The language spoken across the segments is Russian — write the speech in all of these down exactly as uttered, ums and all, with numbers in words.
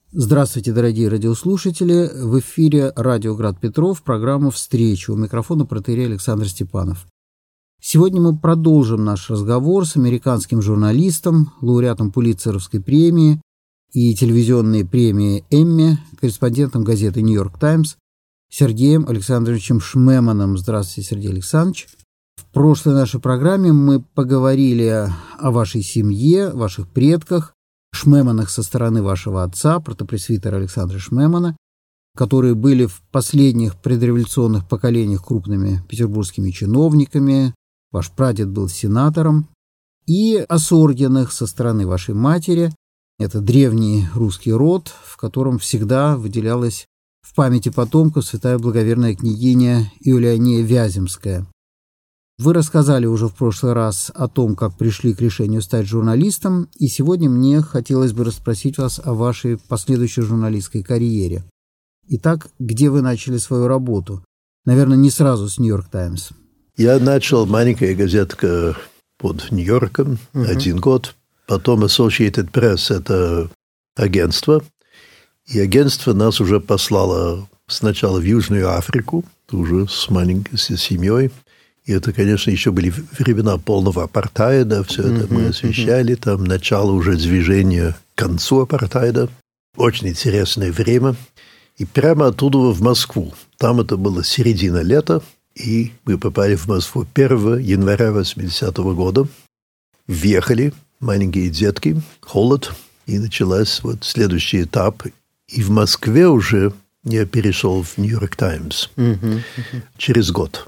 Здравствуйте, дорогие радиослушатели. В эфире радио Град Петров, программа «Встреча». У микрофона протоиерей Александр Степанов. Сегодня мы продолжим наш разговор с американским журналистом, лауреатом Пулитцеровской премии и телевизионной премии Эмми, корреспондентом газеты «Нью-Йорк Таймс» Сергеем Александровичем Шмеманом. Здравствуйте, Сергей Александрович. В прошлой нашей программе мы поговорили о вашей семье, ваших предках, Шмеманах со стороны вашего отца, протопресвитера Александра Шмемана, которые были в последних предреволюционных поколениях крупными петербургскими чиновниками, ваш прадед был сенатором, и о Соргиных со стороны вашей матери. Это древний русский род, в котором всегда выделялась в памяти потомков святая благоверная княгиня Иулиания Вяземская. Вы рассказали уже в прошлый раз о том, как пришли к решению стать журналистом, и сегодня мне хотелось бы расспросить вас о вашей последующей журналистской карьере. Итак, где вы начали свою работу? Наверное, не сразу с «Нью-Йорк Таймс». Я начал маленькая газетка под Нью-Йорком, uh-huh. один год. Потом Associated Press – это агентство. И агентство нас уже послало сначала в Южную Африку, уже с маленькой с семьей. И это, конечно, еще были времена полного апартеида, все это uh-huh, мы освещали, uh-huh. там начало уже движения к концу апартеида. Очень интересное время. И прямо оттуда в Москву. Там это было середина лета, и мы попали в Москву первого января восьмидесятого года. Въехали, маленькие детки, холод, и начался вот следующий этап. И в Москве уже я перешел в «Нью-Йорк Таймс» uh-huh, uh-huh. через год.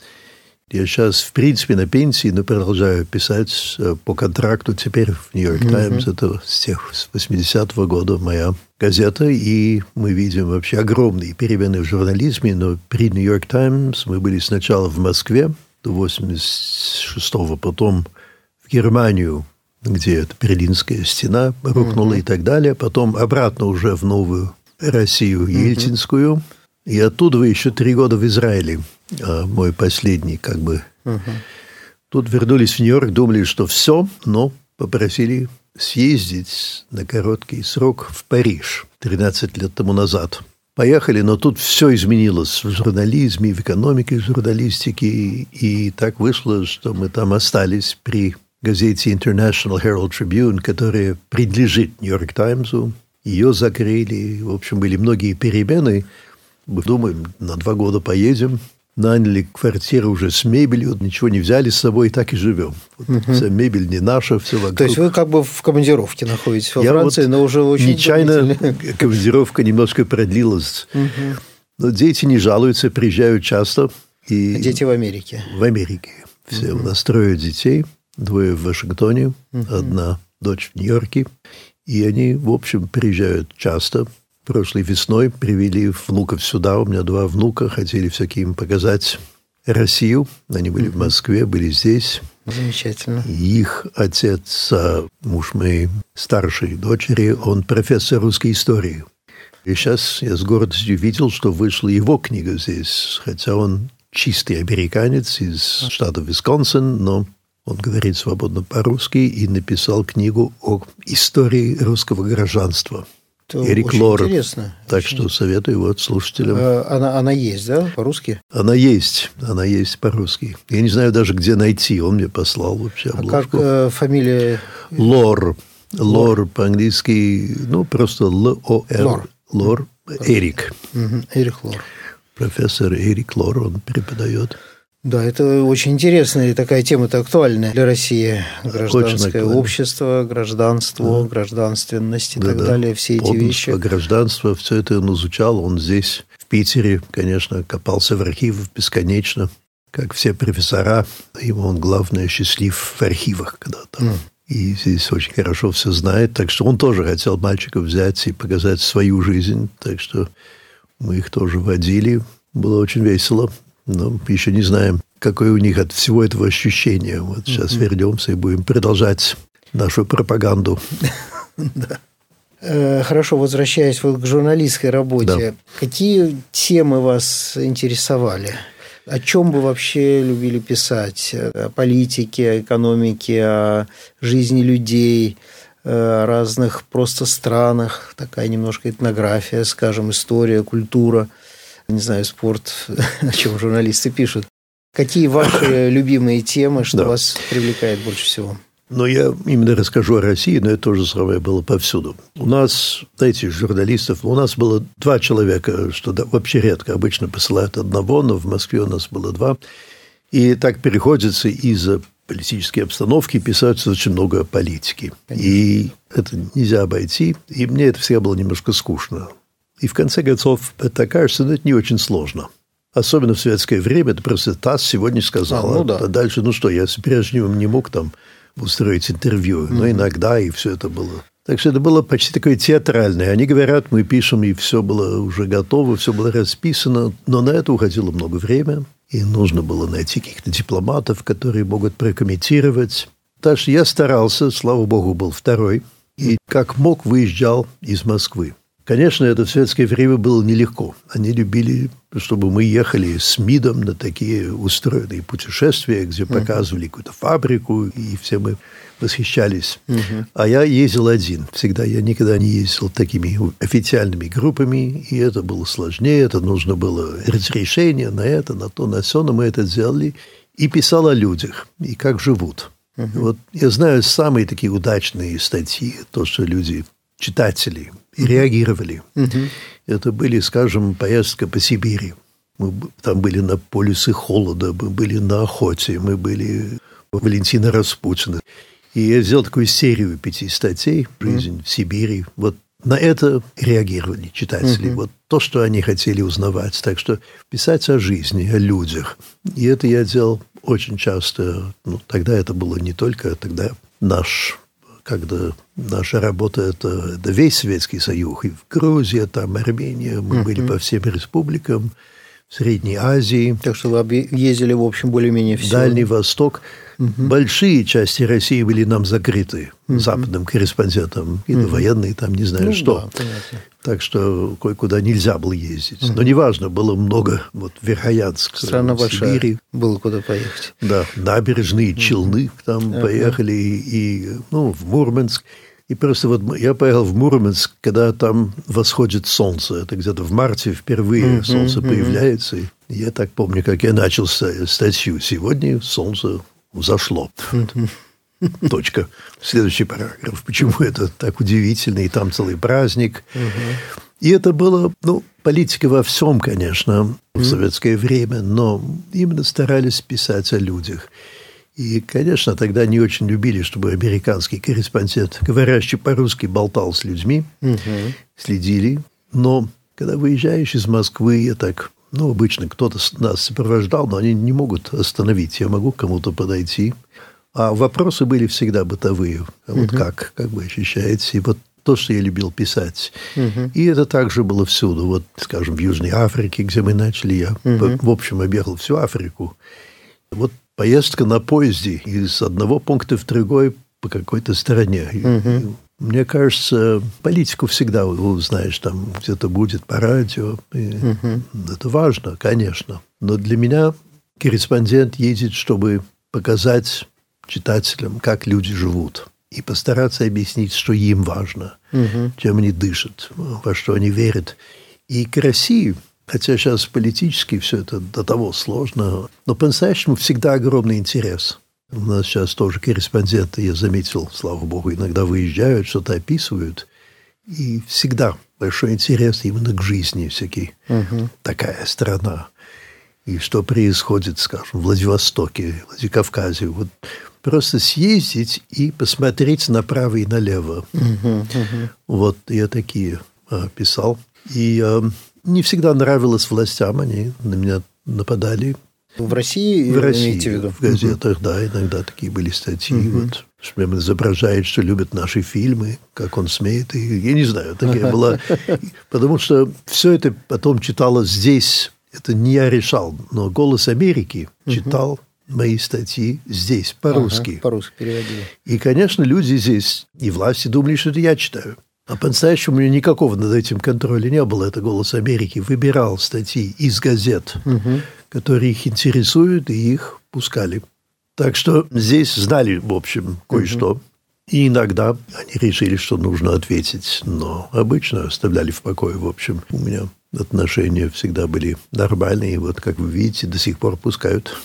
Я сейчас, в принципе, на пенсии, но продолжаю писать по контракту теперь в «Нью-Йорк Таймс». Mm-hmm. Это с тех, с восьмидесятого года моя газета, и мы видим вообще огромные перемены в журнализме, но при «Нью-Йорк Таймс» мы были сначала в Москве до восемьдесят шестого, потом в Германию, где эта Берлинская стена рухнула mm-hmm. и так далее, потом обратно уже в новую Россию, Ельцинскую, mm-hmm. и оттуда еще три года в Израиле. А мой последний, как бы. Uh-huh. Тут вернулись в Нью-Йорк, думали, что все, но попросили съездить на короткий срок в Париж тринадцать лет тому назад. Поехали, но тут все изменилось в журнализме, в экономике журналистики, и так вышло, что мы там остались при газете International Herald Tribune, которая принадлежит «Нью-Йорк Таймсу». Ее закрыли, в общем, были многие перемены. Мы думаем, на два года поедем. Наняли квартиру уже с мебелью, ничего не взяли с собой, и так и живем. Вот угу. Вся мебель не наша, все вокруг. То есть вы как бы в командировке находитесь во Я Франции, вот но уже очень нечаянно командировка немножко продлилась. Угу. Но дети не жалуются, приезжают часто. И дети в Америке? В Америке. Все. Угу. У нас трое детей, двое в Вашингтоне, угу. одна дочь в Нью-Йорке. И они, в общем, приезжают часто. Прошлой весной привели внуков сюда. У меня два внука. Хотели все-таки им показать Россию. Они были mm-hmm. в Москве, были здесь. Замечательно. И их отец, муж моей старшей дочери, он профессор русской истории. И сейчас я с гордостью видел, что вышла его книга здесь. Хотя он чистый американец из штата Висконсин, но он говорит свободно по-русски и написал книгу о истории русского гражданства. Это Эрик Лор. Интересно. Так очень... что советую вот слушателям. Она, она есть, да, по-русски? Она есть, она есть по-русски. Я не знаю даже, где найти. Он мне послал вообще обложку. А как э, фамилия? Лор. Лор по-английски, ну, просто Л-О-Р. Лор. Лор. Эрик. Угу. Эрик Лор. Профессор Эрик Лор, он преподает. Да, это очень интересная такая тема-то актуальная для России. Гражданское общество, гражданство, да. гражданственность и да, так да. далее. Все эти вещи. Гражданство, все это он изучал. Он здесь, в Питере, конечно, копался в архивах бесконечно. Как все профессора, ему он, главное, счастлив в архивах когда-то. Mm. И здесь очень хорошо все знает. Так что он тоже хотел мальчиков взять и показать свою жизнь. Так что мы их тоже водили. Было очень весело. Но еще не знаем, какое у них от всего этого ощущение. Вот сейчас mm-hmm. вернемся и будем продолжать нашу пропаганду. Хорошо, возвращаясь к журналистской работе, какие темы вас интересовали? О чем вы вообще любили писать? О политике, о экономике, о жизни людей, о разных просто странах, такая немножко этнография, скажем, история, культура, не знаю, спорт, о чем журналисты пишут. Какие ваши любимые темы, что да. вас привлекает больше всего? Но я именно расскажу о России, но это то же самое было повсюду. У нас, знаете, журналистов, у нас было два человека, что да, вообще редко, обычно посылают одного, но в Москве у нас было два. И так переходится из-за политической обстановки, писать очень много о политике. Конечно. И это нельзя обойти, и мне это всегда было немножко скучно. И в конце концов, это кажется, но это не очень сложно. Особенно в советское время, это просто ТАСС сегодня сказала. А, ну да. А дальше, ну что, я с Брежневым не мог там устроить интервью, mm-hmm. но иногда, и все это было. Так что это было почти такое театральное. Они говорят, мы пишем, и все было уже готово, все было расписано, но на это уходило много времени, и нужно было найти каких-то дипломатов, которые могут прокомментировать. Так что я старался, слава богу, был второй, и как мог выезжал из Москвы. Конечно, это в советское время было нелегко. Они любили, чтобы мы ехали с МИДом на такие устроенные путешествия, где показывали uh-huh. какую-то фабрику, и все мы восхищались. Uh-huh. А я ездил один. Всегда я никогда не ездил такими официальными группами, и это было сложнее, это нужно было разрешение на это, на то, на все, но мы это сделали. И писал о людях, и как живут. Uh-huh. Вот я знаю самые такие удачные статьи, то, что люди... читатели и реагировали. Uh-huh. Это были, скажем, поездка по Сибири. Мы там были на полюсе холода, мы были на охоте, мы были у Валентина Распутина. И я сделал такую серию пяти статей «Жизнь uh-huh. в Сибири». Вот на это реагировали читатели. Uh-huh. Вот то, что они хотели узнавать. Так что писать о жизни, о людях. И это я делал очень часто. Ну, тогда это было не только тогда наш... когда наша работа, это, это весь Советский Союз, и в Грузии, там, Армения, мы uh-huh. были по всем республикам, в Средней Азии. Так что вы ездили, в общем, более-менее все. Дальний Восток. Uh-huh. Большие части России были нам закрыты uh-huh. западным корреспондентам, и uh-huh. военные там, не знаю, ну, что. Да, так что кое-куда нельзя было ездить. Uh-huh. Но неважно, было много, вот, Верхоянск, страна большая, Сибири. Было куда поехать. Да, набережные Челны uh-huh. там uh-huh. поехали, и, ну, в Мурманск. И просто вот я поехал в Мурманск, когда там восходит солнце. Это где-то в марте впервые uh-huh, солнце uh-huh. появляется. И я так помню, как я начал статью. Сегодня солнце взошло. Uh-huh. Точка. Следующий параграф. Почему это так удивительно? И там целый праздник. Uh-huh. И это было, ну, политика во всем, конечно, в uh-huh. советское время, но именно старались писать о людях. И, конечно, тогда не очень любили, чтобы американский корреспондент, говорящий по-русски, болтал с людьми, uh-huh. следили. Но когда выезжаешь из Москвы, я так, ну, обычно кто-то нас сопровождал, но они не могут остановить. Я могу к кому-то подойти. А вопросы были всегда бытовые. А вот uh-huh. как, как вы ощущаете? И вот то, что я любил писать. Uh-huh. И это также было всюду. Вот, скажем, в Южной Африке, где мы начали, я, uh-huh. в общем, объехал всю Африку. Вот поездка на поезде из одного пункта в другой по какой-то стороне. Uh-huh. Мне кажется, политику всегда узнаешь, там где-то будет по радио. Uh-huh. Это важно, конечно. Но для меня корреспондент едет, чтобы показать читателям, как люди живут. И постараться объяснить, что им важно, uh-huh. чем они дышат, во что они верят. И к России... Хотя сейчас политически все это до того сложно, но по-настоящему всегда огромный интерес. У нас сейчас тоже корреспонденты, я заметил, слава богу, иногда выезжают, что-то описывают, и всегда большой интерес именно к жизни всякой. Uh-huh. Такая страна. И что происходит, скажем, в Владивостоке, Владикавказе. Вот просто съездить и посмотреть направо и налево. Uh-huh. Uh-huh. Вот я такие а, писал. И... А, не всегда нравилось властям, они на меня нападали. В России? В России, в газетах, uh-huh. да, иногда такие были статьи. Uh-huh. Вот, что прямо изображает, что любят наши фильмы, как он смеет. И, я не знаю, такая была. Потому что все это потом читалось здесь. Это не я решал, но «Голос Америки» читал uh-huh. мои статьи здесь, по-русски. Ага, по-русски переводили. И, конечно, люди здесь и власти думали, что это я читаю. А по-настоящему у меня никакого над этим контроля не было. Это «Голос Америки» выбирал статьи из газет, угу. которые их интересуют, и их пускали. Так что здесь знали, в общем, кое-что. Угу. И иногда они решили, что нужно ответить, но обычно оставляли в покое. В общем, у меня отношения всегда были нормальные, и вот, как вы видите, до сих пор пускают.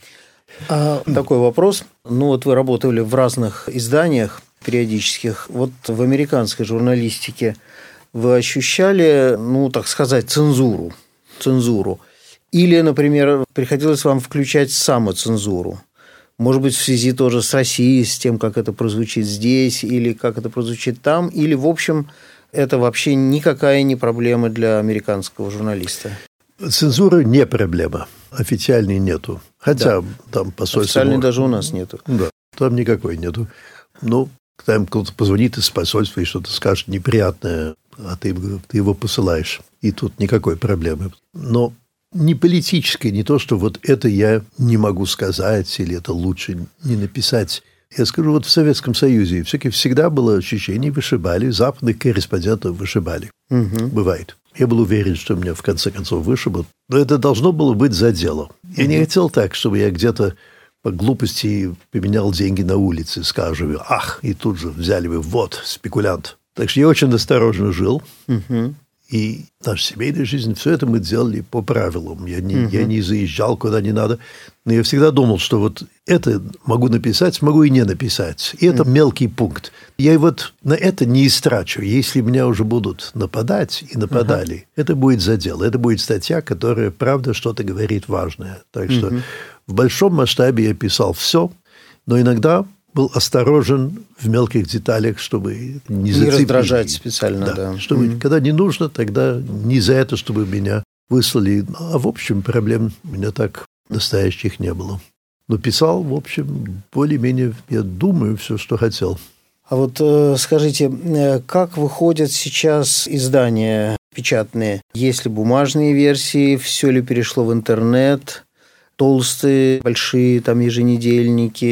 А такой вопрос. Ну, вот вы работали в разных изданиях периодических. Вот в американской журналистике вы ощущали, ну, так сказать, цензуру? Цензуру? Или, например, приходилось вам включать самоцензуру? Может быть, в связи тоже с Россией, с тем, как это прозвучит здесь, или как это прозвучит там, или, в общем, это вообще никакая не проблема для американского журналиста? Цензура не проблема. Официальной нету. Хотя да. Там посольство... Официальной даже у нас нету. Да, там никакой нету. Ну, там кто-то позвонит из посольства и что-то скажет неприятное, а ты, ты его посылаешь. И тут никакой проблемы. Но не политическое, не то, что вот это я не могу сказать, или это лучше не написать. Я скажу, вот в Советском Союзе все-таки всегда было ощущение, вышибали, западных корреспондентов вышибали. Угу. Бывает. Я был уверен, что меня в конце концов вышибут. Но это должно было быть за дело. Я угу. не хотел так, чтобы я где-то по глупости поменял деньги на улице, скажем, ах, и тут же взяли бы, вот, спекулянт. Так что я очень осторожно жил. Угу. И наша семейная жизнь, все это мы делали по правилам. Я не, uh-huh. я не заезжал куда не надо. Но я всегда думал, что вот это могу написать, могу и не написать. И это uh-huh. мелкий пункт. Я вот на это не истрачу. Если меня уже будут нападать и нападали, uh-huh. это будет за дело. Это будет статья, которая, правда, что-то говорит важное. Так что uh-huh. в большом масштабе я писал все, но иногда был осторожен в мелких деталях, чтобы не зацепить. Не раздражать специально, да. да. Чтобы, mm-hmm. когда не нужно, тогда не за это, чтобы меня выслали. А в общем, проблем у меня так настоящих не было. Но писал, в общем, более-менее, я думаю, все, что хотел. А вот скажите, как выходят сейчас издания печатные? Есть ли бумажные версии? Все ли перешло в интернет? Толстые, большие там еженедельники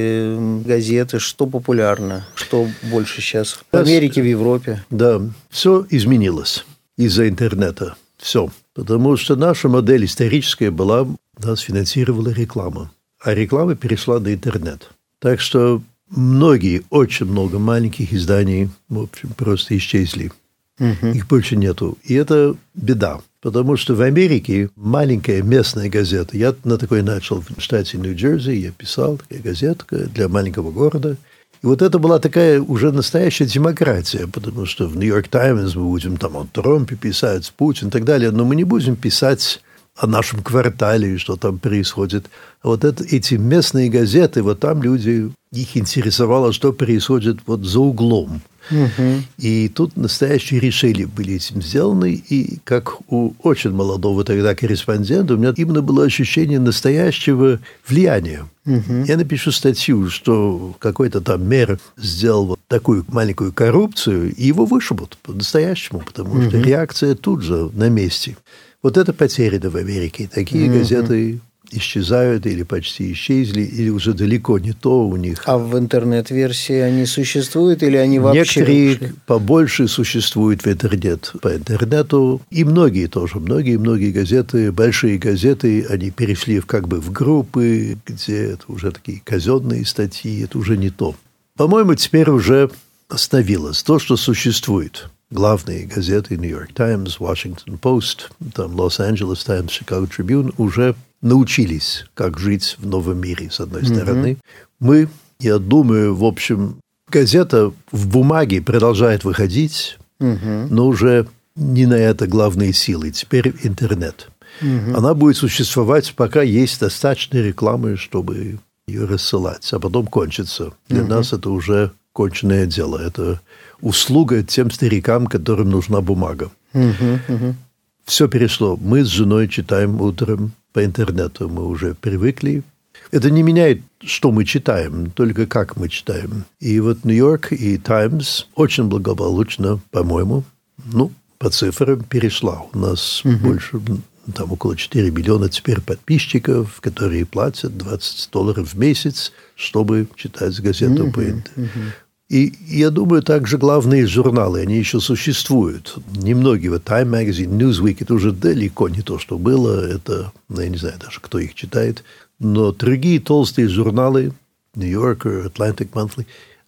или газеты, что популярно, что больше сейчас в Америке, в Европе? Да, все изменилось из-за интернета, все. Потому что наша модель историческая была, нас финансировала реклама, а реклама перешла на интернет. Так что многие, очень много маленьких изданий, в общем, просто исчезли. Угу. Их больше нету. И это беда. Потому что в Америке маленькая местная газета. Я на такой начал в штате Нью-Джерси. Я писал, такая газетка для маленького города. И вот это была такая уже настоящая демократия. Потому что в Нью-Йорк Таймс мы будем там о Трампе писать, Путин и так далее. Но мы не будем писать о нашем квартале, что там происходит. А вот это, эти местные газеты, вот там люди, их интересовало, что происходит вот за углом. Угу. И тут настоящие решения были этим сделаны, и как у очень молодого тогда корреспондента у меня именно было ощущение настоящего влияния. Угу. Я напишу статью, что какой-то там мэр сделал вот такую маленькую коррупцию, и его вышибут по-настоящему, потому угу. что реакция тут же на месте. Вот это потеряно в Америке. Такие угу. газеты исчезают или почти исчезли, или уже далеко не то у них. А в интернет-версии они существуют или они вообще... Некоторые ушли? Побольше существуют в интернет, по интернету, и многие тоже, многие-многие газеты, большие газеты, они перешли в, как бы в группы, где это уже такие казенные статьи, это уже не то. По-моему, теперь уже остановилось то, что существует. Главные газеты Нью-Йорк Таймс, Вашингтон Пост, там Лос-Анджелес Таймс, Чикаго Трибюн уже научились, как жить в новом мире, с одной mm-hmm. стороны. Мы, я думаю, в общем, газета в бумаге продолжает выходить, mm-hmm. но уже не на это главные силы. Теперь интернет. Mm-hmm. Она будет существовать, пока есть достаточно рекламы, чтобы ее рассылать, а потом кончится. Для mm-hmm. нас это уже конченное дело. Это услуга тем старикам, которым нужна бумага. Mm-hmm. Mm-hmm. Все перешло. Мы с женой читаем утром по интернету. Мы уже привыкли. Это не меняет, что мы читаем, только как мы читаем. И вот Нью-Йорк и Таймс очень благополучно, по-моему, ну, по цифрам перешла. У нас угу. больше, там около четыре миллиона теперь подписчиков, которые платят двадцать долларов в месяц, чтобы читать газету угу. по интернету. Угу. И я думаю, также главные журналы, они еще существуют. Немногие, вот Time Magazine, Newsweek, это уже далеко не то, что было. Это, ну, я не знаю даже, кто их читает. Но другие толстые журналы, New Yorker, Atlantic Monthly,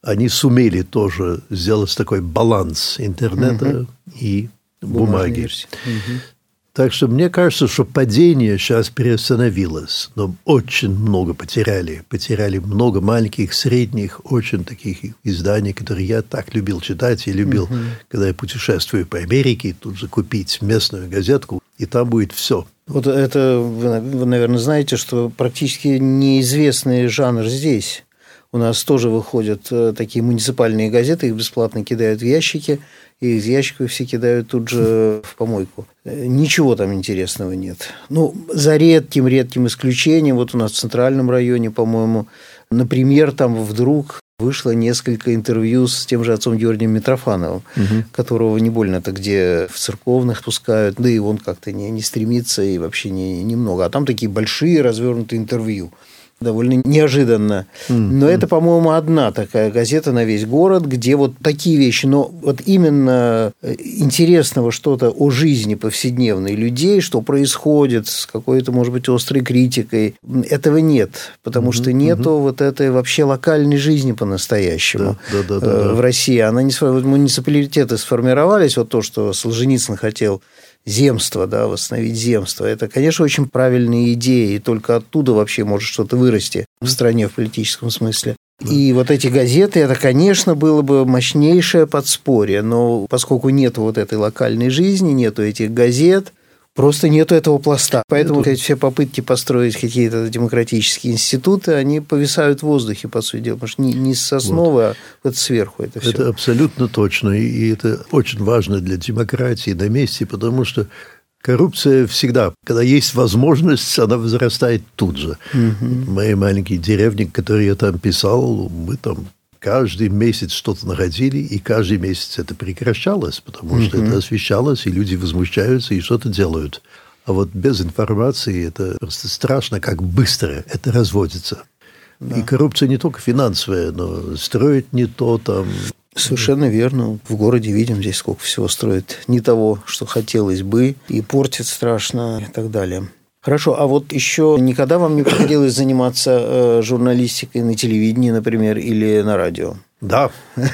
они сумели тоже сделать такой баланс интернета угу. и бумаги. Угу. Так что мне кажется, что падение сейчас приостановилось, но очень много потеряли. Потеряли много маленьких, средних, очень таких изданий, которые я так любил читать. Я любил, угу. когда я путешествую по Америке, тут же купить местную газетку, и там будет все. Вот это вы, наверное, знаете, что практически неизвестный жанр здесь. У нас тоже выходят такие муниципальные газеты, их бесплатно кидают в ящики, и из ящиков все кидают тут же в помойку. Ничего там интересного нет. Ну, за редким-редким исключением, вот у нас в Центральном районе, по-моему, например, там вдруг вышло несколько интервью с тем же отцом Георгием Митрофановым, угу. которого не больно-то где в церковных пускают, да и он как-то не, не стремится, и вообще не, немного. А там такие большие развернутые интервью. Довольно неожиданно. Но mm-hmm. это, по-моему, одна такая газета на весь город, где вот такие вещи. Но вот именно интересного что-то о жизни повседневной людей, что происходит с какой-то, может быть, острой критикой, этого нет. Потому mm-hmm. что нету mm-hmm. вот этой вообще локальной жизни по-настоящему да, да, да, да, в России. Она не... Вот муниципалитеты сформировались, вот то, что Солженицын хотел... земство, да, восстановить земство. Это, конечно, очень правильные идеи, и только оттуда вообще может что-то вырасти в стране в политическом смысле. И вот эти газеты, это, конечно, было бы мощнейшее подспорье, но поскольку нет вот этой локальной жизни, нету этих газет, просто нету этого пласта. Поэтому эти все попытки построить какие-то демократические институты, они повисают в воздухе, по сути дела, потому что не, не с основы, вот. а вот сверху это все. Это абсолютно точно, и это очень важно для демократии на месте, потому что коррупция всегда, когда есть возможность, она возрастает тут же. Угу. В моей маленькой деревне, которую я там писал, мы там... каждый месяц что-то находили, и каждый месяц это прекращалось, потому что mm-hmm. это освещалось, и люди возмущаются и что-то делают. А вот без информации это просто страшно, как быстро это разводится. Да. И коррупция не только финансовая, но строить не то там... Совершенно верно. В городе видим здесь сколько всего строит не того, что хотелось бы, и портит страшно и так далее. Хорошо, а вот еще никогда вам не приходилось заниматься журналистикой на телевидении, например, или на радио? Да,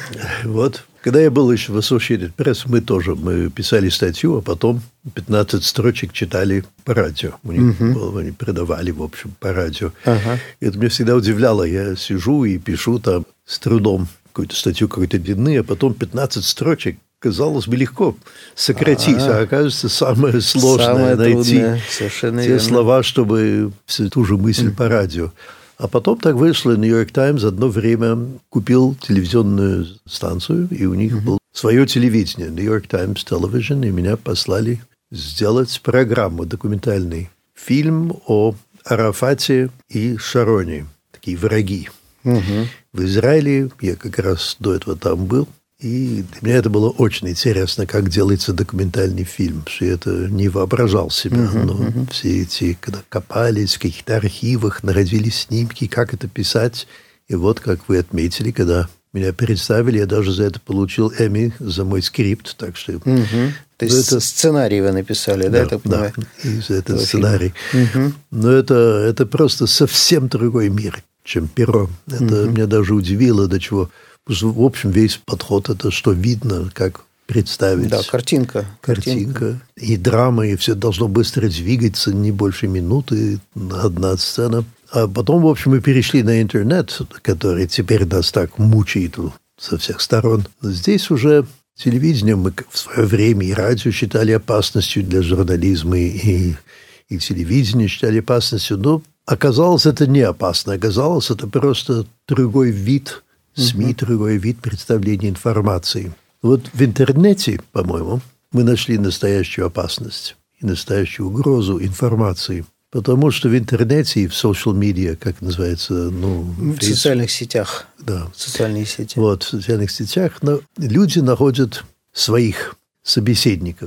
вот. Когда я был еще в Associated Press, мы тоже мы писали статью, а потом пятнадцать строчек читали по радио. У них uh-huh. было, они передавали, в общем, по радио. Uh-huh. И это меня всегда удивляло. Я сижу и пишу там с трудом какую-то статью какой-то длины, а потом пятнадцать строчек. Казалось бы, легко сократить, А-а-а. а оказывается, самое сложное самое найти те верно. слова, чтобы всю ту же мысль mm. по радио. А потом так вышло, Нью-Йорк Таймс одно время купил телевизионную станцию, и у них mm-hmm. было свое телевидение, Нью-Йорк Таймс Television, и меня послали сделать программу, документальный фильм о Арафате и Шароне, такие враги. Mm-hmm. В Израиле, я как раз до этого там был, и для меня это было очень интересно, как делается документальный фильм, что я это не воображал себя. Uh-huh, но uh-huh. все эти, когда копались в каких-то архивах, находили снимки, как это писать. И вот, как вы отметили, когда меня представили, я даже за это получил Эмми, за мой скрипт. Так что... Uh-huh. То есть это... сценарий вы написали, да? Да, я так понимаю? Да, и за этот сценарий. Uh-huh. Но это, это просто совсем другой мир, чем перо. Это uh-huh. меня даже удивило, до чего... В общем, весь подход – это что видно, как представить. Да, картинка. Картинка. картинка. И драма, и все должно быстро двигаться, не больше минуты, одна сцена. А потом, в общем, мы перешли на интернет, который теперь нас так мучает со всех сторон. Но здесь уже телевидение мы в свое время и радио считали опасностью для журнализма, и, и телевидение считали опасностью. Но оказалось, это не опасно. Оказалось, это просто другой вид СМИ, uh-huh. другой вид представления информации. Вот в интернете, по-моему, мы нашли настоящую опасность и настоящую угрозу информации. Потому что в интернете и в social media, как называется, ну... В Facebook, социальных сетях. Да. Социальные сети. Вот, в социальных сетях. Но люди находят своих собеседников.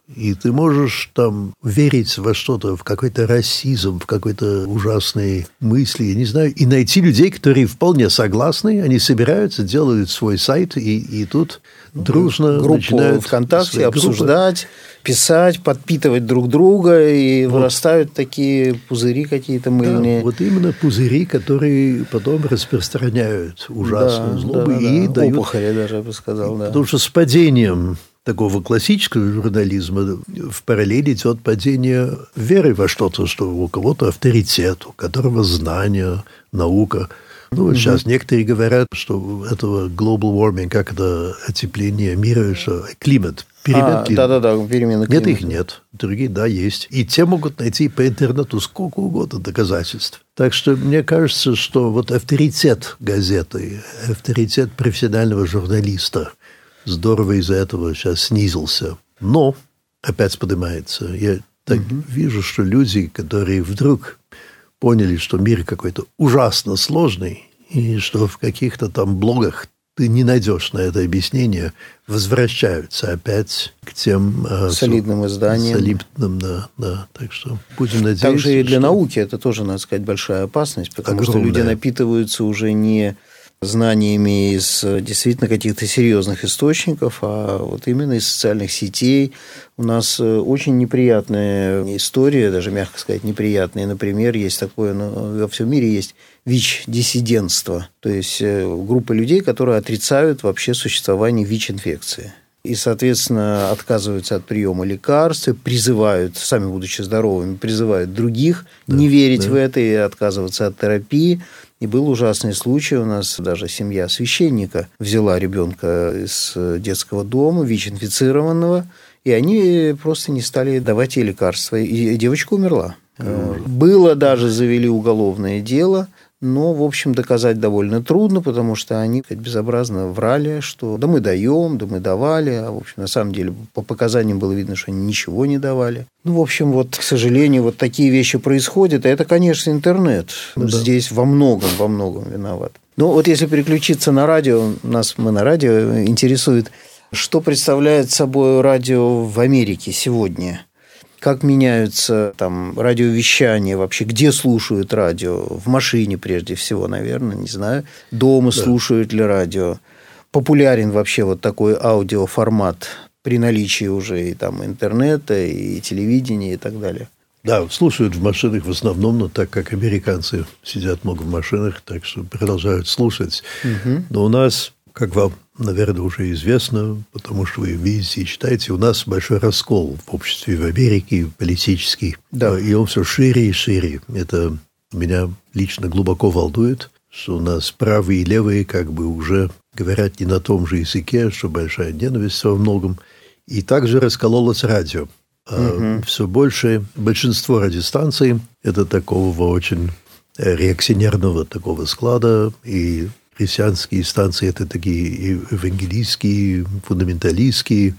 И ты можешь там верить во что-то, в какой-то расизм, в какой-то ужасные мысли, я не знаю, и найти людей, которые вполне согласны, они собираются, делают свой сайт, и, и тут дружно группу начинают ВКонтакте обсуждать, писать, подпитывать друг друга, и вот. Вырастают такие пузыри какие-то мыльные. Да, вот именно пузыри, которые потом распространяют ужасную да, злобу да, и да. дают... Опухоли даже, я бы сказал, да. Потому что с падением такого классического журнализма в параллели идет падение веры во что-то, что у кого-то авторитет, у которого знания, наука. Ну, вот mm-hmm. сейчас некоторые говорят, что этого global warming, как это отепление мира, что климат, перемена а, климата. Да-да-да, перемена климата. Нет, их нет. Другие, да, есть. И те могут найти по интернету сколько угодно доказательств. Так что мне кажется, что вот авторитет газеты, авторитет профессионального журналиста здорово из-за этого сейчас снизился. Но опять поднимается. Я так угу. вижу, что люди, которые вдруг поняли, что мир какой-то ужасно сложный, и что в каких-то там блогах ты не найдешь на это объяснение, возвращаются опять к тем... солидным изданиям. Солидным, да, да. Так что будем надеяться... Также и для что... науки это тоже, надо сказать, большая опасность, потому Огромная. Что люди напитываются уже не... знаниями из действительно каких-то серьезных источников, а вот именно из социальных сетей. У нас очень неприятная история, даже мягко сказать неприятная. Например, есть такое, ну, во всем мире есть ВИЧ-диссидентство, то есть группа людей, которые отрицают вообще существование ВИЧ-инфекции. И, соответственно, отказываются от приема лекарств, призывают, сами будучи здоровыми, призывают других да, не верить да. в это и отказываться от терапии. И был ужасный случай, у нас даже семья священника взяла ребенка из детского дома, ВИЧ-инфицированного, и они просто не стали давать ей лекарства, и девочка умерла. Mm. Было даже, завели уголовное дело, но, в общем, доказать довольно трудно, потому что они безобразно врали, что да мы даем, да мы давали, а, в общем, на самом деле по показаниям было видно, что они ничего не давали. Ну, в общем, вот, к сожалению, вот такие вещи происходят, и это, конечно, интернет. Да. Здесь во многом, во многом виноват. Ну, вот если переключиться на радио, нас мы на радио интересует, что представляет собой радио в Америке сегодня? Как меняются там радиовещания вообще, где слушают радио? В машине прежде всего, наверное, не знаю. Дома да. слушают ли радио? Популярен вообще вот такой аудиоформат при наличии уже и там интернета, и телевидения, и так далее? Да, слушают в машинах в основном, но так как американцы сидят много в машинах, так что продолжают слушать. Угу. Но у нас, как вам, наверное, уже известно, потому что вы видите и читаете, у нас большой раскол в обществе в Америке, политический. Да. И он все шире и шире. Это меня лично глубоко волнует, что у нас правые и левые как бы уже говорят не на том же языке, что большая ненависть во многом. И также раскололось радио. Угу. Все больше, большинство радиостанций это такого очень реакционерного такого склада, и христианские станции – это такие евангелийские, фундаменталистские.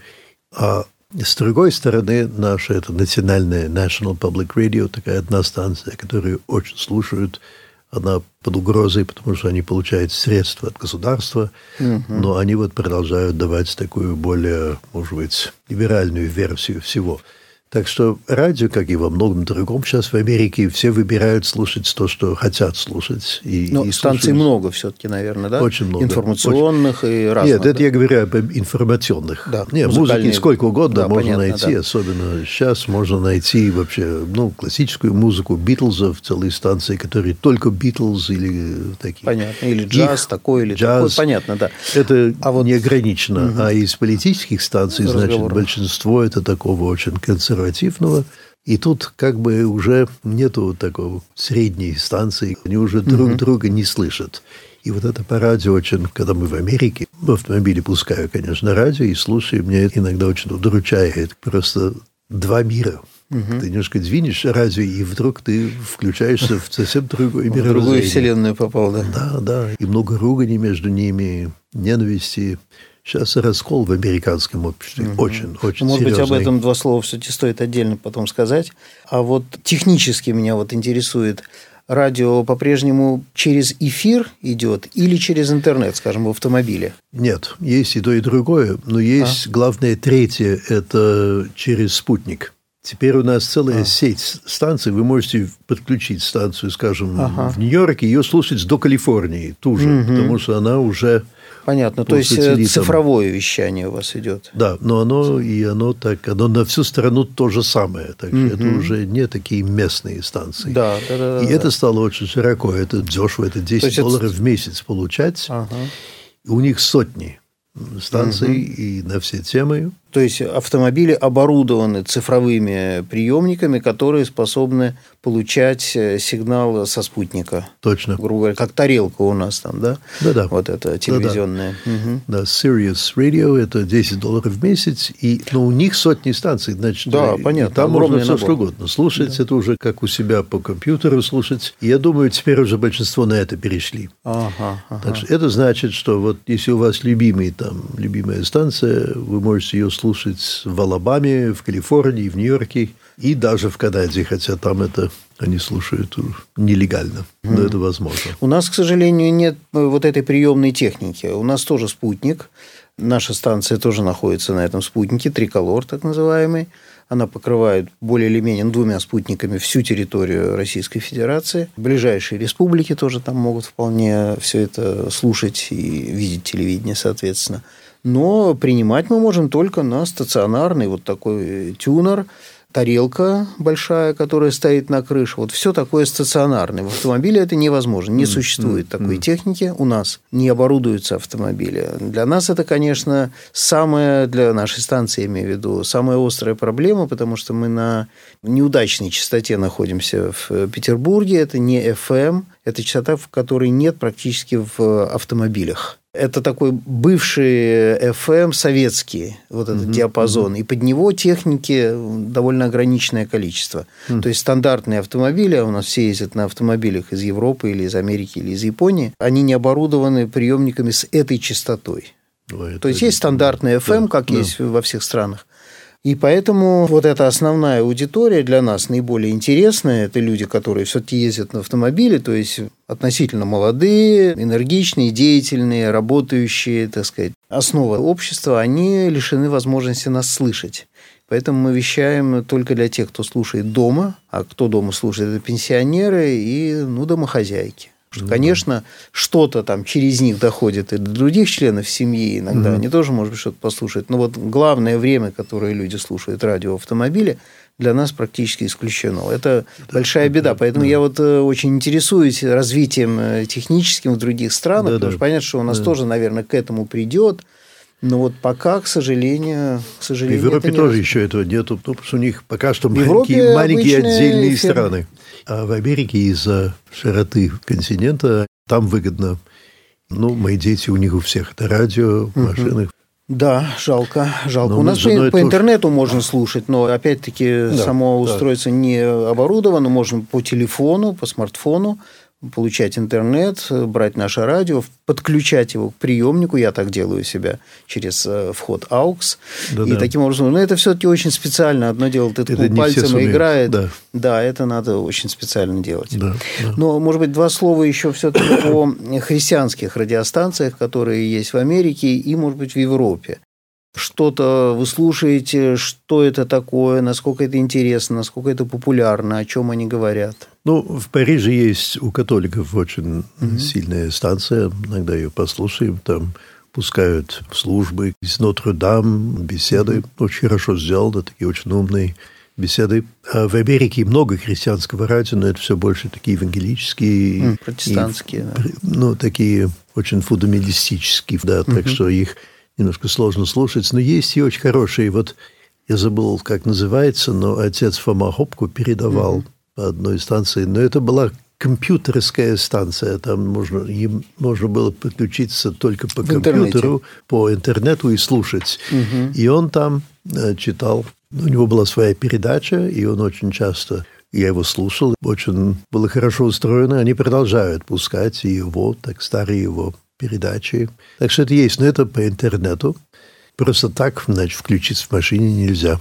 А с другой стороны, наша это национальная National Public Radio, такая одна станция, которую очень слушают. Она под угрозой, потому что они получают средства от государства, uh-huh. но они вот продолжают давать такую более, может быть, либеральную версию всего. Так что радио, как и во многом другом сейчас в Америке, все выбирают слушать то, что хотят слушать. И, Но и станций слушают. много все-таки, наверное, да? Очень много. Информационных очень... и разных. Нет, это да? я говорю об информационных. Да, Нет, музыкальные... музыки сколько угодно да, можно понятно, найти, да. особенно сейчас можно найти вообще ну, классическую музыку Битлзов, целые станции, которые только Битлз или такие. Понятно, или джаз Их, такой, или джаз, такой, понятно, да. Это а вот... не ограничено. Угу. А из политических станций, Разговор. значит, большинство это такого очень консервативного. И тут как бы уже нету такого средней станции, они уже друг uh-huh. друга не слышат. И вот это по радио очень, когда мы в Америке, в автомобиле пускаю, конечно, радио и слушаю, мне это иногда очень удручает. Просто два мира. Uh-huh. Ты немножко двинешь радио, и вдруг ты включаешься в совсем другой мир. В другую вселенную попал, да? Да, да. И много ругани между ними, ненависти. Сейчас раскол в американском обществе угу. очень, очень Может серьезный. быть, об этом два слова все-таки стоит отдельно потом сказать. А вот технически меня вот интересует, радио по-прежнему через эфир идет или через интернет, скажем, в автомобиле? Нет, есть и то, и другое, но есть а? главное третье – это через спутник. Теперь у нас целая а. сеть станций. Вы можете подключить станцию, скажем, ага. в Нью-Йорке, ее слушать до Калифорнии ту же, угу. потому что она уже... Понятно, то есть сателлитам. Цифровое вещание у вас идет. Да, но оно и оно так, оно на всю страну то же самое, так что угу. это уже не такие местные станции. Да, да, да. И да, это да. стало очень широко, это дешево, это десять долларов это... в месяц получать. Ага. У них сотни станций угу. и на все темы. То есть автомобили оборудованы цифровыми приемниками, которые способны получать сигнал со спутника. Точно. Грубо говоря, как тарелка у нас там, да? Да-да. Вот это телевизионная. Да, угу. да, Sirius Radio – это десять долларов в месяц, и, но у них сотни станций, значит, да, понятно. И там можно все что угодно слушать, да. это уже как у себя по компьютеру слушать. И я думаю, теперь уже большинство на это перешли. Ага, ага. Так что это значит, что вот если у вас любимый, там, любимая станция, вы можете ее слушать в Алабаме, в Калифорнии, в Нью-Йорке и даже в Канаде, хотя там это они слушают нелегально, но mm. это возможно. У нас, к сожалению, нет вот этой приемной техники. У нас тоже спутник. Наша станция тоже находится на этом спутнике, триколор так называемый. Она покрывает более или менее двумя спутниками всю территорию Российской Федерации. Ближайшие республики тоже там могут вполне все это слушать и видеть телевидение, соответственно. Но принимать мы можем только на стационарный вот такой тюнер, тарелка большая, которая стоит на крыше. Вот все такое стационарное. В автомобиле это невозможно. Не существует mm-hmm. такой техники. У нас не оборудуются автомобили. Для нас это, конечно, самая, для нашей станции, я имею в виду, самая острая проблема, потому что мы на неудачной частоте находимся в Петербурге. Это не эф эм, это частота, в которой нет практически в автомобилях. Это такой бывший эф эм советский, вот этот uh-huh, диапазон, uh-huh. и под него техники довольно ограниченное количество. Uh-huh. То есть стандартные автомобили, а у нас все ездят на автомобилях из Европы или из Америки или из Японии, они не оборудованы приемниками с этой частотой. Ой, То есть есть стандартный эф эм, да, как да. есть во всех странах. И поэтому вот эта основная аудитория для нас наиболее интересная. Это люди, которые все-таки ездят на автомобиле, то есть относительно молодые, энергичные, деятельные, работающие, так сказать. Основа общества, они лишены возможности нас слышать. Поэтому мы вещаем только для тех, кто слушает дома, а кто дома слушает, это пенсионеры и ну, домохозяйки. Что, конечно, что-то там через них доходит и до других членов семьи иногда, mm-hmm. они тоже, может быть, что-то послушают. Но вот главное время, которое люди слушают радио в автомобиле, для нас практически исключено. Это да, большая беда. Поэтому да. я вот очень интересуюсь развитием техническим в других странах, да, потому да. что понятно, что у нас да. тоже, наверное, к этому придет. Но вот пока, к сожалению, к сожалению, в Европе это тоже не еще этого нету, потому что у них пока что маленькие, маленькие отдельные фермы. Страны. А в Америке из-за широты континента там выгодно. Ну, мои дети, у них у всех это радио, машины. Да, жалко, жалко. Но у нас по, по тоже... интернету можно слушать, но опять-таки да, само да. устройство не оборудовано, можно по телефону, по смартфону получать интернет, брать наше радио, подключать его к приемнику. Я так делаю у себя через вход эй ю экс. Да, и да. таким образом, но это все-таки очень специально. Одно дело, ты ткнул пальцем и играет. Да. да, это надо очень специально делать. Да, да. Но, может быть, два слова еще все-таки о христианских радиостанциях, которые есть в Америке и, может быть, в Европе. Что-то вы слушаете, что это такое, насколько это интересно, насколько это популярно, о чем они говорят? Ну, в Париже есть у католиков очень mm-hmm. сильная станция, иногда ее послушаем, там пускают службы из Нотр-Дам, беседы, mm-hmm. очень хорошо сделаны, такие очень умные беседы. А в Америке много христианского радио, но это все больше такие евангелические. Mm, протестантские, и, да. Ну, такие очень фундаменталистические, да, mm-hmm. так что их немножко сложно слушать, но есть и очень хорошие. Вот я забыл, как называется, но отец Фома Хопко передавал mm-hmm. по одной станции, но это была компьютерская станция, там можно, им можно было подключиться только по в компьютеру, интернете. По интернету и слушать. Mm-hmm. И он там читал, у него была своя передача, и он очень часто, я его слушал, очень было хорошо устроено, они продолжают пускать и его, так старые его передачи. Так что это есть, но это по интернету. Просто так, значит, включить в машине нельзя.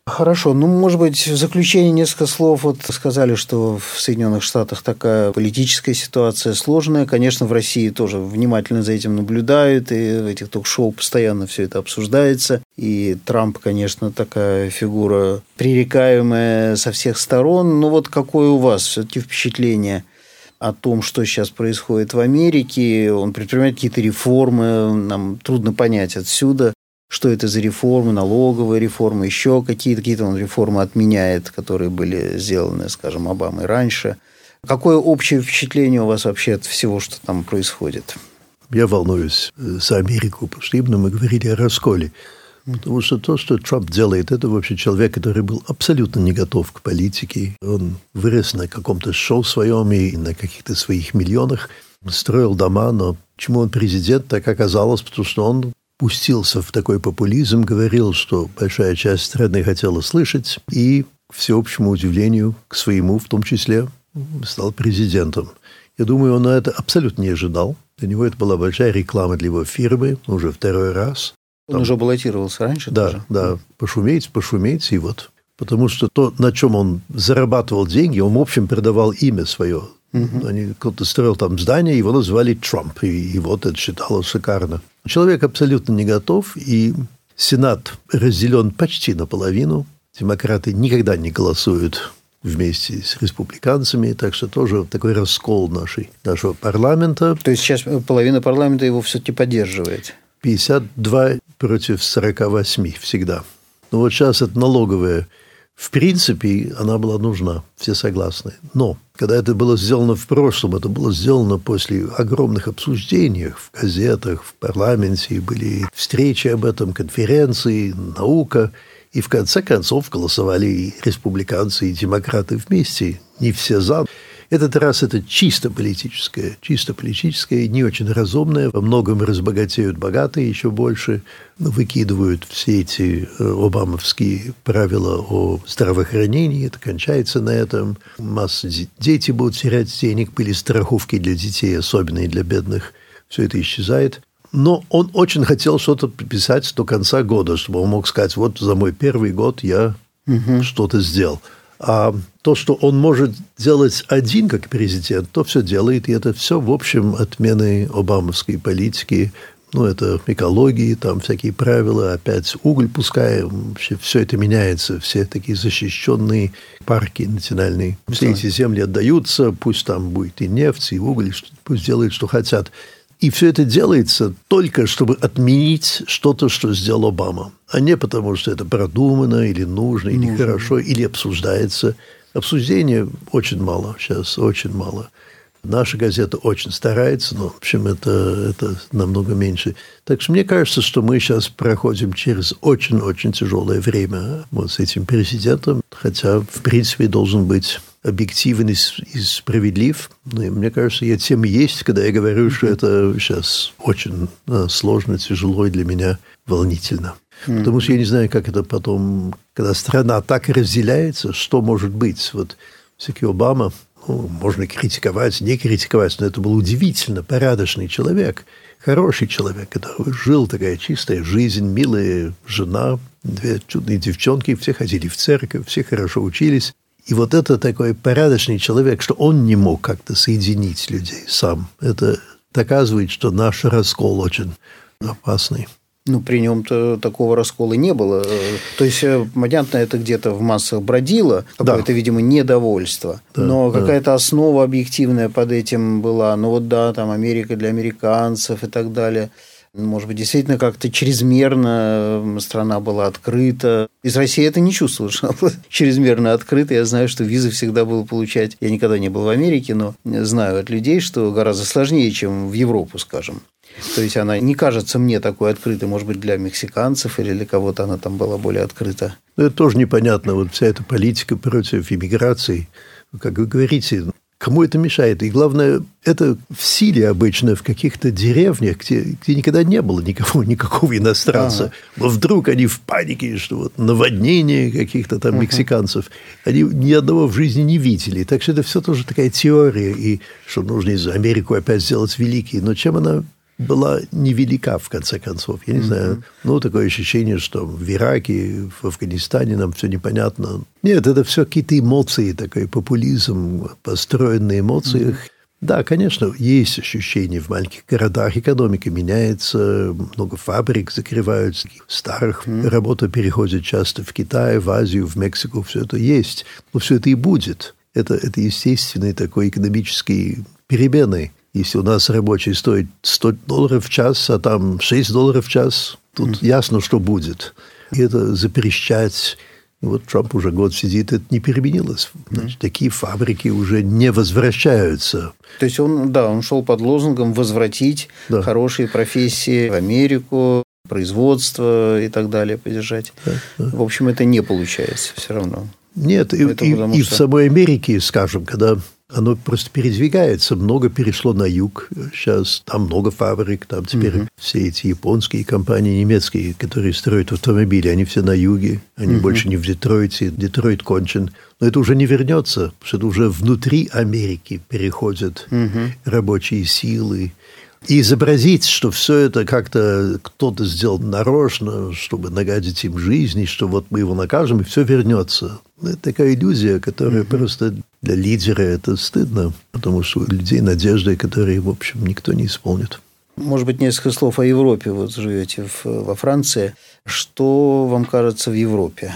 Хорошо. Ну, может быть, в заключение несколько слов. Вот сказали, что в Соединенных Штатах такая политическая ситуация сложная. Конечно, в России тоже внимательно за этим наблюдают, и в этих ток-шоу постоянно все это обсуждается. И Трамп, конечно, такая фигура пререкаемая со всех сторон. Но вот какое у вас все-таки впечатление о том, что сейчас происходит в Америке? Он предпринимает какие-то реформы, нам трудно понять отсюда, что это за реформы, налоговые реформы, еще какие-то, какие-то он реформы отменяет, которые были сделаны, скажем, Обамой раньше. Какое общее впечатление у вас вообще от всего, что там происходит? Я волнуюсь за Америку, потому что именно мы говорили о расколе. Потому что то, что Трамп делает, это вообще человек, который был абсолютно не готов к политике. Он вырос на каком-то шоу своем и на каких-то своих миллионах, строил дома, но почему он президент, так оказалось, потому что он пустился в такой популизм, говорил, что большая часть страны хотела слышать, и, к всеобщему удивлению, к своему в том числе, стал президентом. Я думаю, он на это абсолютно не ожидал. Для него это была большая реклама для его фирмы, уже второй раз. Он Там, уже баллотировался раньше да, тоже? Да, пошуметь, пошуметь, и вот. Потому что то, на чем он зарабатывал деньги, он, в общем, продавал имя свое. Uh-huh. Они, кто-то строил там здание, его назвали Трамп, и, и вот это считалось шикарно. Человек абсолютно не готов, и Сенат разделен почти наполовину. Демократы никогда не голосуют вместе с республиканцами, так что тоже такой раскол нашей, нашего парламента. То есть сейчас половина парламента его все-таки поддерживает? пятьдесят два против сорок восемь всегда. Но вот сейчас это налоговая. В принципе, она была нужна, все согласны. Но когда это было сделано в прошлом, это было сделано после огромных обсуждений в газетах, в парламенте, были встречи об этом, конференции, наука. И в конце концов голосовали и республиканцы, и демократы вместе. Не все за. Этот раз это чисто политическое, чисто политическое, не очень разумное. Во многом разбогатеют богатые еще больше, выкидывают все эти обамовские правила о здравоохранении. Это кончается на этом. Масса дети будут терять денег, были страховки для детей, особенно и для бедных. Все это исчезает. Но он очень хотел что-то подписать до конца года, чтобы он мог сказать, вот за мой первый год я угу. что-то сделал. А то, что он может делать один как президент, то все делает, и это все, в общем, отмены обамовской политики. Ну, это экологии, там всякие правила, опять уголь пускай, вообще все это меняется, все такие защищенные парки национальные. Все эти земли отдаются, пусть там будет и нефть, и уголь, пусть делают, что хотят. И все это делается только, чтобы отменить что-то, что сделал Обама, а не потому, что это продумано или нужно, или нужно. Хорошо, или обсуждается. Обсуждения очень мало сейчас, очень мало. Наша газета очень старается, но, в общем, это, это намного меньше. Так что мне кажется, что мы сейчас проходим через очень-очень тяжелое время вот с этим президентом, хотя, в принципе, должен быть объективен и справедлив. Но мне кажется, я тем и есть, когда я говорю, что это сейчас очень сложно, тяжело и для меня волнительно. Потому что я не знаю, как это потом, когда страна так разделяется, что может быть. Вот всякий Обама, ну, можно критиковать, не критиковать, но это был удивительно порядочный человек, хороший человек, который жил такая чистая жизнь, милая жена, две чудные девчонки, все ходили в церковь, все хорошо учились. И вот это такой порядочный человек, что он не мог как-то соединить людей сам. Это доказывает, что наш раскол очень опасный. Ну, при нем-то такого раскола не было. То есть, понятно, это где-то в массах бродило, какое-то, да. видимо, недовольство. Да, но какая-то да. основа объективная под этим была. Ну, вот да, там Америка для американцев и так далее. Может быть, действительно как-то чрезмерно страна была открыта. Из России это не чувствовал, что она была чрезмерно открыта. Я знаю, что визы всегда было получать. Я никогда не был в Америке, но знаю от людей, что гораздо сложнее, чем в Европу, скажем. То есть, она не кажется мне такой открытой. Может быть, для мексиканцев или для кого-то она там была более открыта. Это тоже непонятно. Вот вся эта политика против иммиграции. Как вы говорите, кому это мешает? И главное, это в силе обычно в каких-то деревнях, где, где никогда не было никого, никакого иностранца. Ага. Но вдруг они в панике, что вот наводнение каких-то там ага. мексиканцев. Они ни одного в жизни не видели. Так что это все тоже такая теория. И что нужно из Америку опять сделать великой. Но чем она была невелика, в конце концов. Я не mm-hmm. знаю, ну, такое ощущение, что в Ираке, в Афганистане нам все непонятно. Нет, это все какие-то эмоции, такой популизм, построен на эмоциях. Mm-hmm. Да, конечно, есть ощущение в маленьких городах, экономика меняется, много фабрик закрываются, старых mm-hmm. работа переходит часто в Китай, в Азию, в Мексику, все это есть. Но все это и будет. Это, это естественный такой экономический перемены. Если у нас рабочий стоит сто долларов в час, а там шесть долларов в час, тут mm-hmm. ясно, что будет. И это запрещать. Вот Трамп уже год сидит, это не переменилось. Значит, mm-hmm. такие фабрики уже не возвращаются. То есть он, да, он шел под лозунгом возвратить да. хорошие профессии в Америку, производство и так далее поддержать. Да, да. В общем, это не получается все равно. Нет, и, и, что... и в самой Америке, скажем, когда оно просто передвигается, много перешло на юг, сейчас там много фабрик, там теперь uh-huh. все эти японские компании, немецкие, которые строят автомобили, они все на юге, они uh-huh. больше не в Детройте, Детройт кончен, но это уже не вернется, потому что это уже внутри Америки переходят uh-huh. рабочие силы. И изобразить, что все это как-то кто-то сделал нарочно, чтобы нагадить им жизнь, и что вот мы его накажем, и все вернется. Это такая иллюзия, которая mm-hmm. просто для лидера это стыдно, потому что у людей надежды, которые, в общем, никто не исполнит. Может быть, несколько слов о Европе. Вот живете в, во Франции. Что вам кажется в Европе?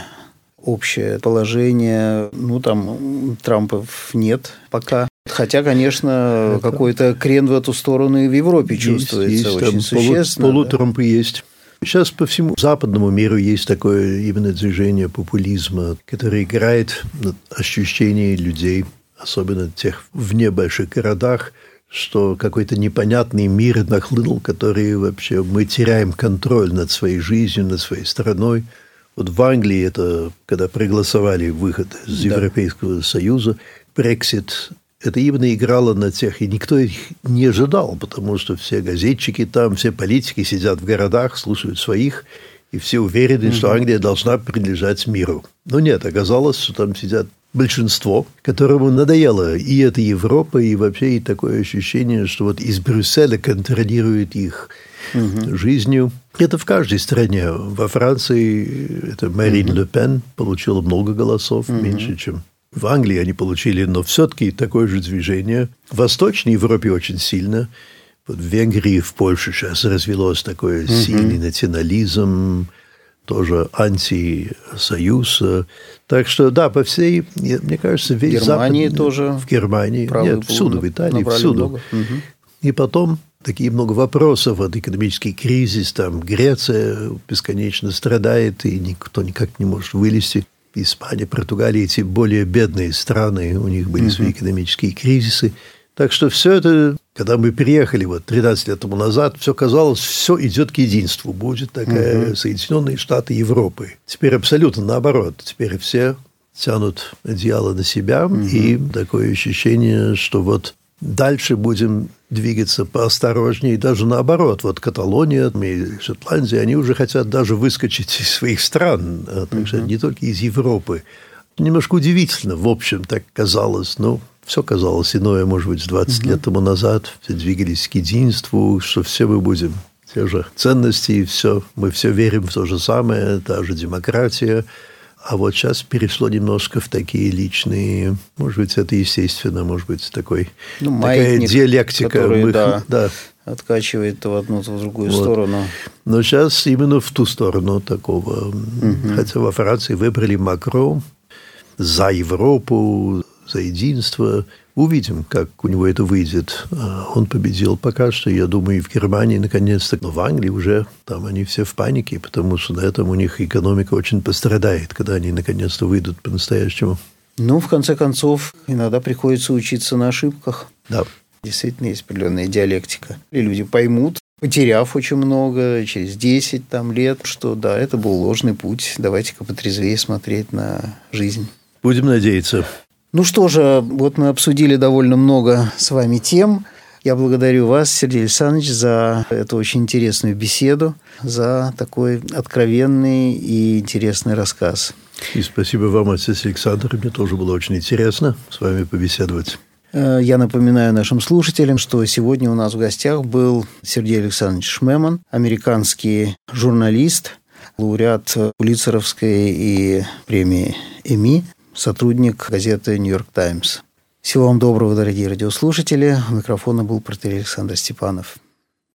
Общее положение, ну, там Трампов нет пока. Хотя, конечно, это... какой-то крен в эту сторону и в Европе есть, чувствуется есть, очень там существенно. Полу, полутрампы да? есть. Сейчас по всему западному миру есть такое именно движение популизма, которое играет на ощущении людей, особенно тех в небольших городах, что какой-то непонятный мир нахлынул, который вообще мы теряем контроль над своей жизнью, над своей страной. Вот в Англии это, когда проголосовали выход из да. Европейского Союза, Брексит, это именно играло на тех, и никто их не ожидал, потому что все газетчики там, все политики сидят в городах, слушают своих, и все уверены, mm-hmm. что Англия должна принадлежать миру. Но нет, оказалось, что там сидят большинство, которому надоело и эта Европа, и вообще и такое ощущение, что вот из Брюсселя контролирует их угу. жизнью. Это в каждой стране. Во Франции это Марин угу. Ле Пен получила много голосов, угу. меньше, чем в Англии они получили, но все-таки такое же движение. В Восточной Европе очень сильно. Вот в Венгрии, в Польше сейчас развелось такой угу. сильный национализм, тоже антисоюз. Так что, да, по всей, мне кажется, весь Запад... В Германии Запад, тоже. В Германии. Нет, всюду, в Италии, всюду. Угу. И потом такие много вопросов. Вот экономический кризис, там Греция бесконечно страдает, и никто никак не может вылезти. Испания, Португалия, эти более бедные страны, у них были угу. свои экономические кризисы. Так что все это, когда мы приехали вот тринадцать лет тому назад, все казалось, все идет к единству. Будет такая угу. Соединенные Штаты Европы. Теперь абсолютно наоборот. Теперь все тянут одеяло на себя. Угу. И такое ощущение, что вот дальше будем двигаться поосторожнее. И даже наоборот. Вот Каталония и Шотландия, они уже хотят даже выскочить из своих стран. Так угу. что не только из Европы. Немножко удивительно, в общем, так казалось, но... Все казалось иное, может быть, двадцать угу. лет тому назад. Все двигались к единству, что все мы будем те же ценности, все, мы все верим в то же самое, та же демократия. А вот сейчас перешло немножко в такие личные, может быть, это естественно, может быть, такой, ну, такая диалектика. Который, мы, да, да. откачивает то в одну, то в другую вот. сторону. Но сейчас именно в ту сторону такого. Угу. Хотя во Франции выбрали Макрон за Европу, за единство. Увидим, как у него это выйдет. Он победил пока что, я думаю, и в Германии наконец-то. Но в Англии уже там они все в панике, потому что на этом у них экономика очень пострадает, когда они наконец-то выйдут по-настоящему. Ну, в конце концов, иногда приходится учиться на ошибках. Да. Действительно, есть определенная диалектика. И люди поймут, потеряв очень много, через десять там, лет, что да, это был ложный путь. Давайте-ка потрезвее смотреть на жизнь. Будем надеяться. Ну что же, вот мы обсудили довольно много с вами тем. Я благодарю вас, Сергей Александрович, за эту очень интересную беседу, за такой откровенный и интересный рассказ. И спасибо вам, отец Александр. Мне тоже было очень интересно с вами побеседовать. Я напоминаю нашим слушателям, что сегодня у нас в гостях был Сергей Александрович Шмеман, американский журналист, лауреат Пулитцеровской и премии Эмми, сотрудник газеты «Нью-Йорк Таймс». Всего вам доброго, дорогие радиослушатели. У микрофона был протоиерей Александр Степанов.